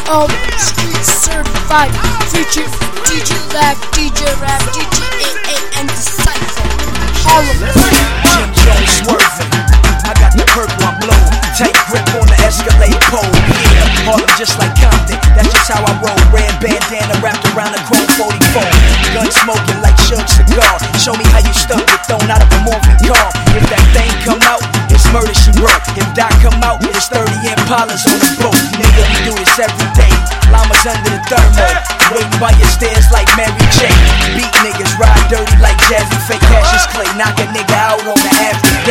Street certified, featuring DJ Lag, DJ Rap, DJ AA, and Disciple. All of them. Jim Jones swerving. I got the purple, I'm blowing. Tight grip on the Escalade pole. Yeah, Harlem just like Compton. That's just how I roll. Red bandana wrapped around a chrome 44. Gun smoking like Suge Cigar. Show me how you stuck it, thrown out of a morphine car. If that thing come out, it's murder she wrote. If Doc come out, it's 30 Impalas on the boat. Nigga, we do this every day. Llamas under the thermal. Waiting by your stairs like Mary J. Beat niggas, ride dirty like Jazzy. Fake Cassius Clay. Knock a nigga out on the average.